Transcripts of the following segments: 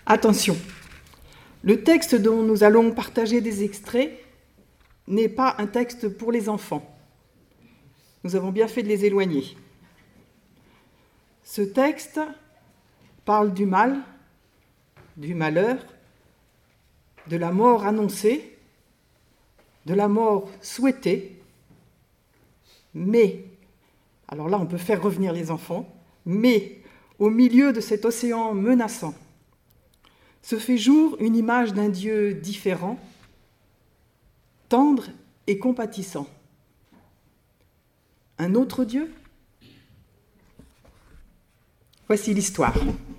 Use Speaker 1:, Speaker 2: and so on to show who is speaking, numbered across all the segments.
Speaker 1: Attention, le texte dont nous allons partager des extraits n'est pas un texte pour les enfants. Nous avons bien fait de les éloigner. Ce texte parle du mal, du malheur, de la mort annoncée, de la mort souhaitée, mais, alors là on peut faire revenir les enfants, mais au milieu de cet océan menaçant, se fait jour une image d'un Dieu différent, tendre et compatissant. Un autre Dieu ? Voici l'histoire.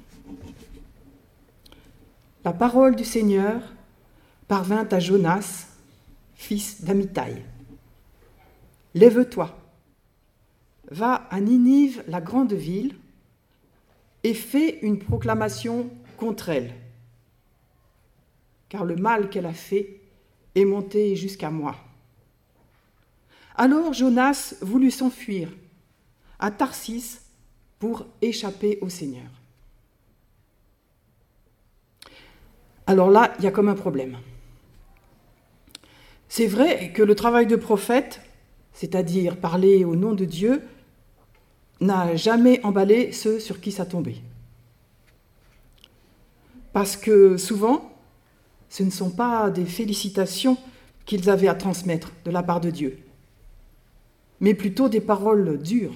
Speaker 1: La parole du Seigneur parvint à Jonas, fils d'Amittai. « Lève-toi, va à Ninive, la grande ville, et fais une proclamation contre elle, car le mal qu'elle a fait est monté jusqu'à moi. » Alors Jonas voulut s'enfuir à Tarsis pour échapper au Seigneur. Alors là, il y a comme un problème. C'est vrai que le travail de prophète, c'est-à-dire parler au nom de Dieu, n'a jamais emballé ceux sur qui ça tombait. Parce que souvent, ce ne sont pas des félicitations qu'ils avaient à transmettre de la part de Dieu, mais plutôt des paroles dures.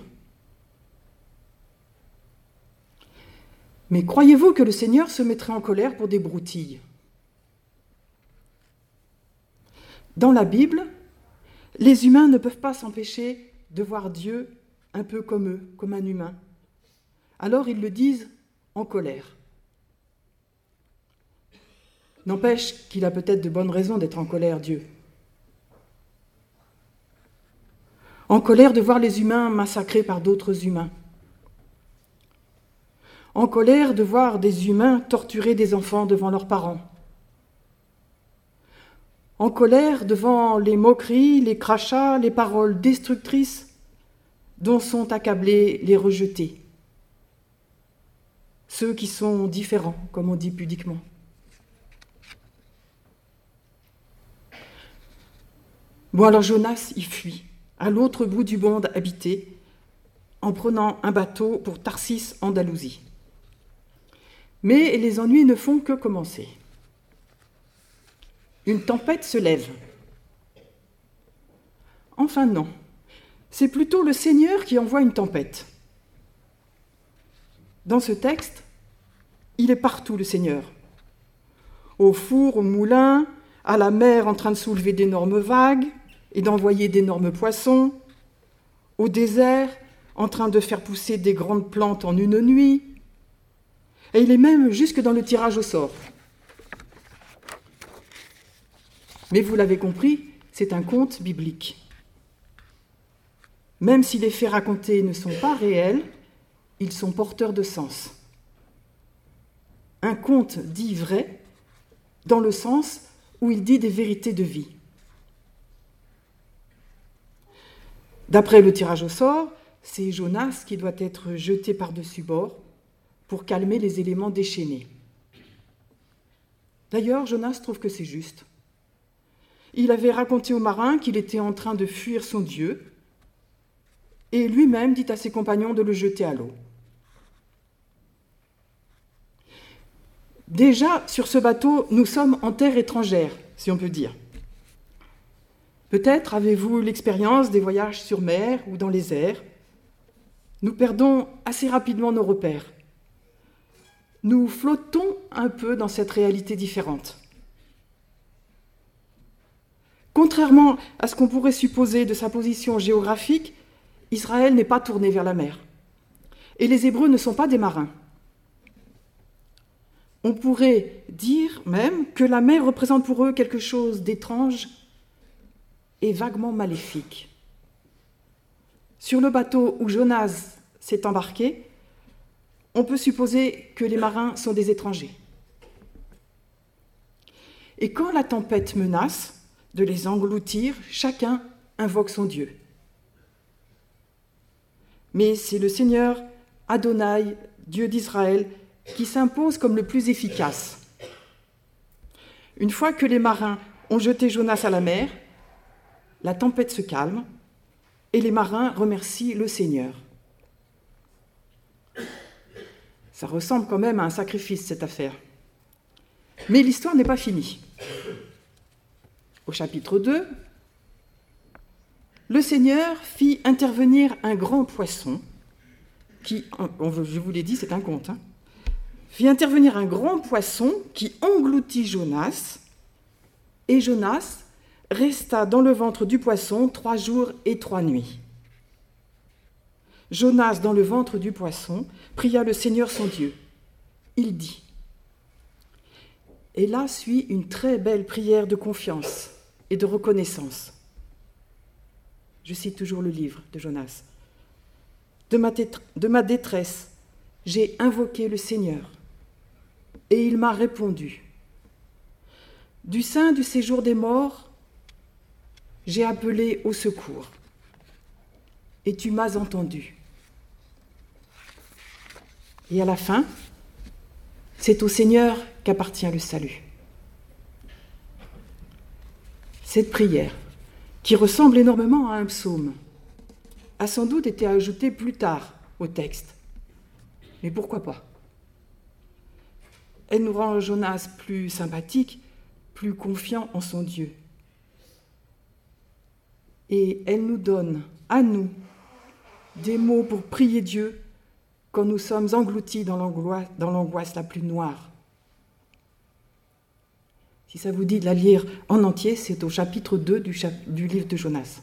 Speaker 1: Mais croyez-vous que le Seigneur se mettrait en colère pour des broutilles ? Dans la Bible, les humains ne peuvent pas s'empêcher de voir Dieu un peu comme eux, comme un humain. Alors ils le disent en colère. N'empêche qu'il a peut-être de bonnes raisons d'être en colère, Dieu. En colère de voir les humains massacrés par d'autres humains. En colère de voir des humains torturer des enfants devant leurs parents. En colère devant les moqueries, les crachats, les paroles destructrices dont sont accablés les rejetés. Ceux qui sont différents, comme on dit pudiquement. Bon, alors Jonas y fuit, à l'autre bout du monde habité, en prenant un bateau pour Tarsis, Andalousie. Mais les ennuis ne font que commencer. Une tempête se lève. Enfin non, c'est plutôt le Seigneur qui envoie une tempête. Dans ce texte, il est partout le Seigneur. Au four, au moulin, à la mer en train de soulever d'énormes vagues et d'envoyer d'énormes poissons, au désert en train de faire pousser des grandes plantes en une nuit, et il est même jusque dans le tirage au sort. Mais vous l'avez compris, c'est un conte biblique. Même si les faits racontés ne sont pas réels, ils sont porteurs de sens. Un conte dit vrai dans le sens où il dit des vérités de vie. D'après le tirage au sort, c'est Jonas qui doit être jeté par-dessus bord pour calmer les éléments déchaînés. D'ailleurs, Jonas trouve que c'est juste. Il avait raconté aux marins qu'il était en train de fuir son Dieu, et lui-même dit à ses compagnons de le jeter à l'eau. Déjà, sur ce bateau, nous sommes en terre étrangère, si on peut dire. Peut-être avez-vous l'expérience des voyages sur mer ou dans les airs. Nous perdons assez rapidement nos repères. Nous flottons un peu dans cette réalité différente. Contrairement à ce qu'on pourrait supposer de sa position géographique, Israël n'est pas tourné vers la mer. Et les Hébreux ne sont pas des marins. On pourrait dire même que la mer représente pour eux quelque chose d'étrange et vaguement maléfique. Sur le bateau où Jonas s'est embarqué, on peut supposer que les marins sont des étrangers. Et quand la tempête menace de les engloutir, chacun invoque son Dieu. Mais c'est le Seigneur Adonai, Dieu d'Israël, qui s'impose comme le plus efficace. Une fois que les marins ont jeté Jonas à la mer, la tempête se calme et les marins remercient le Seigneur. Ça ressemble quand même à un sacrifice, cette affaire. Mais l'histoire n'est pas finie. Au chapitre 2, le Seigneur fit intervenir un grand poisson qui, je vous l'ai dit, c'est un conte, fit intervenir un grand poisson qui engloutit Jonas, et Jonas resta dans le ventre du poisson 3 jours et 3 nuits. Jonas, dans le ventre du poisson, pria le Seigneur son Dieu. Il dit, et là suit une très belle prière de confiance et de reconnaissance. Je cite toujours le livre de Jonas. De ma détresse, j'ai invoqué le Seigneur, et il m'a répondu. Du sein du séjour des morts, j'ai appelé au secours, et tu m'as entendu. Et à la fin, c'est au Seigneur qu'appartient le salut. Cette prière, qui ressemble énormément à un psaume, a sans doute été ajoutée plus tard au texte. Mais pourquoi pas ? Elle nous rend Jonas plus sympathique, plus confiant en son Dieu. Et elle nous donne, à nous, des mots pour prier Dieu quand nous sommes engloutis dans l'angoisse la plus noire. Si ça vous dit de la lire en entier, c'est au chapitre 2 du livre de Jonas.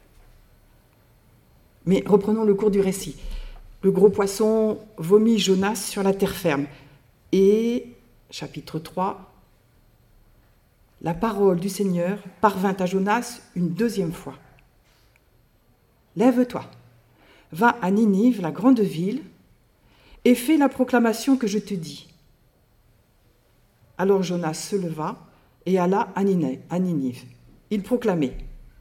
Speaker 1: Mais reprenons le cours du récit. Le gros poisson vomit Jonas sur la terre ferme. Et, chapitre 3, la parole du Seigneur parvint à Jonas une deuxième fois. Lève-toi, va à Ninive, la grande ville, et fais la proclamation que je te dis. Alors Jonas se leva et alla à Ninive. Il proclamait.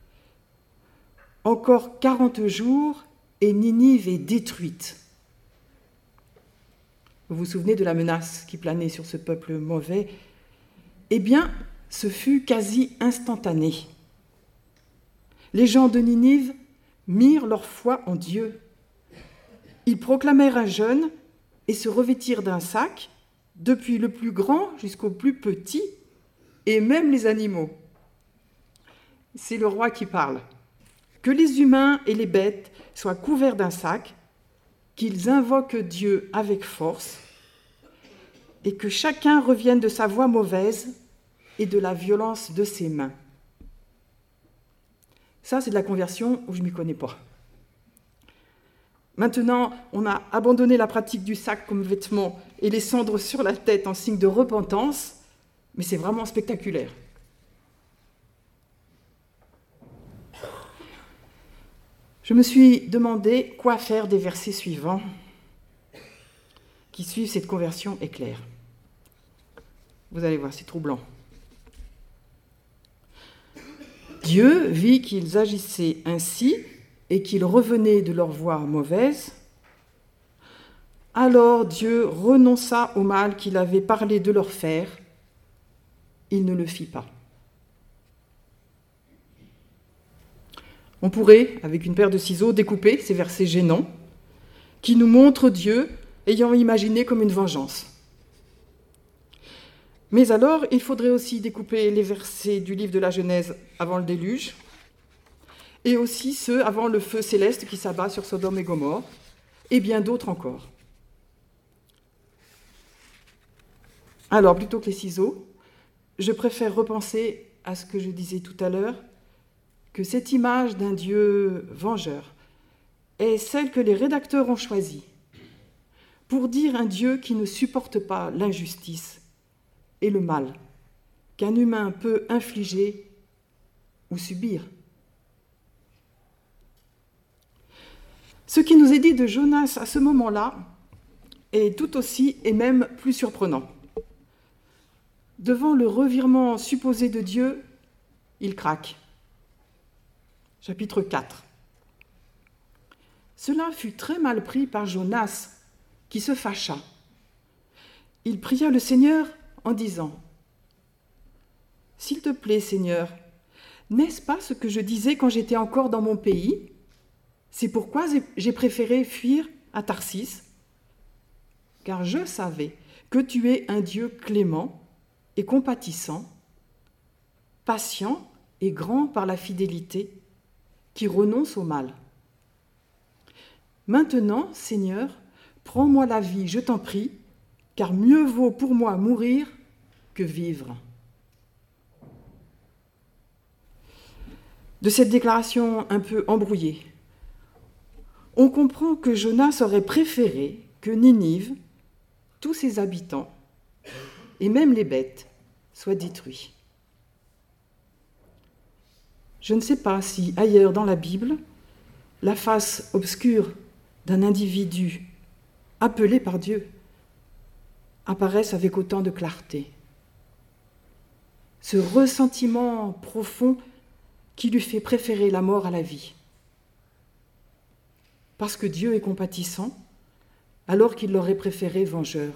Speaker 1: Encore 40 jours et Ninive est détruite. Vous vous souvenez de la menace qui planait sur ce peuple mauvais ? Eh bien, ce fut quasi instantané. Les gens de Ninive mirent leur foi en Dieu. Ils proclamèrent un jeûne et se revêtirent d'un sac, depuis le plus grand jusqu'au plus petit, et même les animaux. C'est le roi qui parle. Que les humains et les bêtes soient couverts d'un sac, qu'ils invoquent Dieu avec force, et que chacun revienne de sa voie mauvaise et de la violence de ses mains. Ça, c'est de la conversion où je ne m'y connais pas. Maintenant, on a abandonné la pratique du sac comme vêtement et les cendres sur la tête en signe de repentance, mais c'est vraiment spectaculaire. Je me suis demandé quoi faire des versets suivants qui suivent cette conversion éclair. Vous allez voir, c'est troublant. Dieu vit qu'ils agissaient ainsi et qu'ils revenaient de leur voie mauvaise. Alors Dieu renonça au mal qu'il avait parlé de leur faire. Il ne le fit pas. On pourrait, avec une paire de ciseaux, découper ces versets gênants qui nous montrent Dieu ayant imaginé comme une vengeance. Mais alors, il faudrait aussi découper les versets du livre de la Genèse avant le déluge, et aussi ceux avant le feu céleste qui s'abat sur Sodome et Gomorrhe, et bien d'autres encore. Alors, plutôt que les ciseaux, je préfère repenser à ce que je disais tout à l'heure, que cette image d'un Dieu vengeur est celle que les rédacteurs ont choisie pour dire un Dieu qui ne supporte pas l'injustice et le mal qu'un humain peut infliger ou subir. Ce qui nous est dit de Jonas à ce moment-là est tout aussi et même plus surprenant. Devant le revirement supposé de Dieu, il craque. Chapitre 4. Cela fut très mal pris par Jonas, qui se fâcha. Il pria le Seigneur en disant S'il te plaît, Seigneur, n'est-ce pas ce que je disais quand j'étais encore dans mon pays? C'est pourquoi j'ai préféré fuir à Tarsis, car je savais que tu es un Dieu clément et compatissant, patient et grand par la fidélité, qui renonce au mal. Maintenant, Seigneur, prends-moi la vie, je t'en prie, car mieux vaut pour moi mourir que vivre. De cette déclaration un peu embrouillée, on comprend que Jonas aurait préféré que Ninive, tous ses habitants, et même les bêtes, soient détruits. Je ne sais pas si ailleurs dans la Bible, la face obscure d'un individu appelé par Dieu apparaisse avec autant de clarté. Ce ressentiment profond qui lui fait préférer la mort à la vie. Parce que Dieu est compatissant, alors qu'il l'aurait préféré vengeur.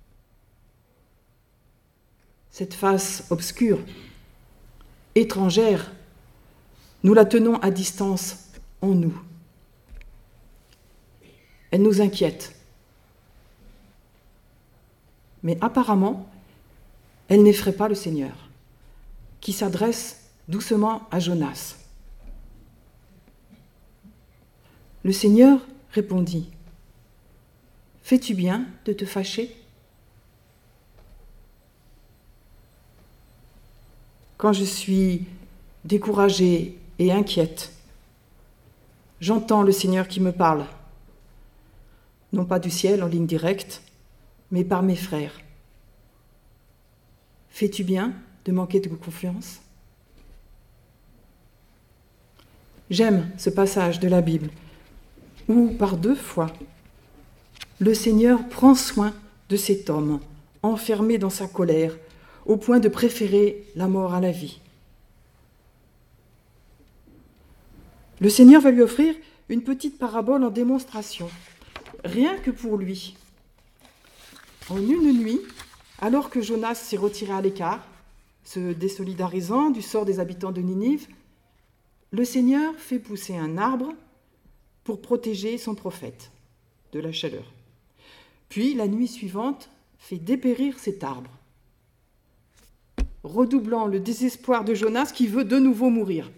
Speaker 1: Cette face obscure, étrangère, nous la tenons à distance en nous. Elle nous inquiète. Mais apparemment, elle n'effraie pas le Seigneur, qui s'adresse doucement à Jonas. Le Seigneur répondit : « Fais-tu bien de te fâcher ? Quand je suis découragée et inquiète, j'entends le Seigneur qui me parle, non pas du ciel en ligne directe, mais par mes frères. Fais-tu bien de manquer de confiance ? J'aime ce passage de la Bible où, par 2 fois, le Seigneur prend soin de cet homme enfermé dans sa colère, au point de préférer la mort à la vie. Le Seigneur va lui offrir une petite parabole en démonstration, rien que pour lui. En une nuit, alors que Jonas s'est retiré à l'écart, se désolidarisant du sort des habitants de Ninive, le Seigneur fait pousser un arbre pour protéger son prophète de la chaleur. Puis, la nuit suivante, fait dépérir cet arbre, redoublant le désespoir de Jonas qui veut de nouveau mourir.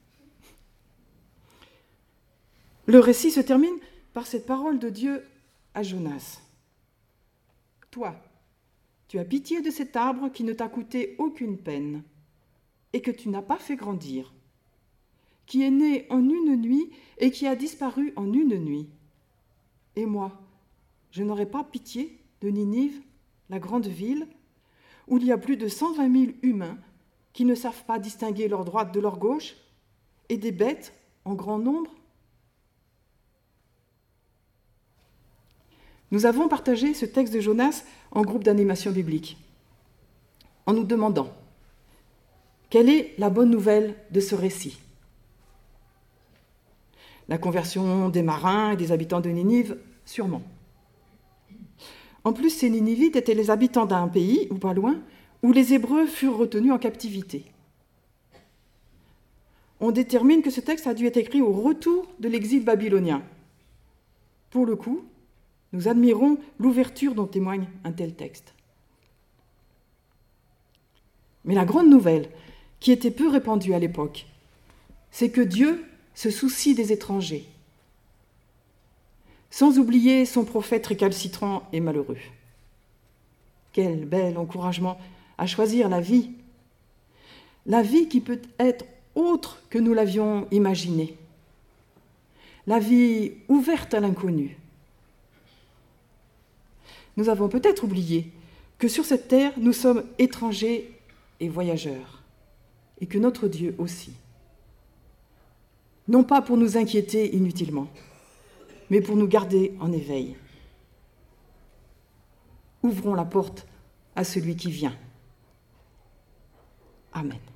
Speaker 1: Le récit se termine par cette parole de Dieu à Jonas. « Toi, tu as pitié de cet arbre qui ne t'a coûté aucune peine et que tu n'as pas fait grandir, qui est né en une nuit et qui a disparu en une nuit. Et moi, je n'aurai pas pitié de Ninive, la grande ville, où il y a plus de 120 000 humains qui ne savent pas distinguer leur droite de leur gauche, et des bêtes en grand nombre. » Nous avons partagé ce texte de Jonas en groupe d'animation biblique, en nous demandant quelle est la bonne nouvelle de ce récit. La conversion des marins et des habitants de Ninive, sûrement. En plus, ces Ninivites étaient les habitants d'un pays, ou pas loin, où les Hébreux furent retenus en captivité. On détermine que ce texte a dû être écrit au retour de l'exil babylonien. Pour le coup, nous admirons l'ouverture dont témoigne un tel texte. Mais la grande nouvelle, qui était peu répandue à l'époque, c'est que Dieu se soucie des étrangers, sans oublier son prophète récalcitrant et malheureux. Quel bel encouragement à choisir la vie qui peut être autre que nous l'avions imaginée, la vie ouverte à l'inconnu. Nous avons peut-être oublié que sur cette terre, nous sommes étrangers et voyageurs, et que notre Dieu aussi. Non pas pour nous inquiéter inutilement, mais pour nous garder en éveil. Ouvrons la porte à celui qui vient. Amen.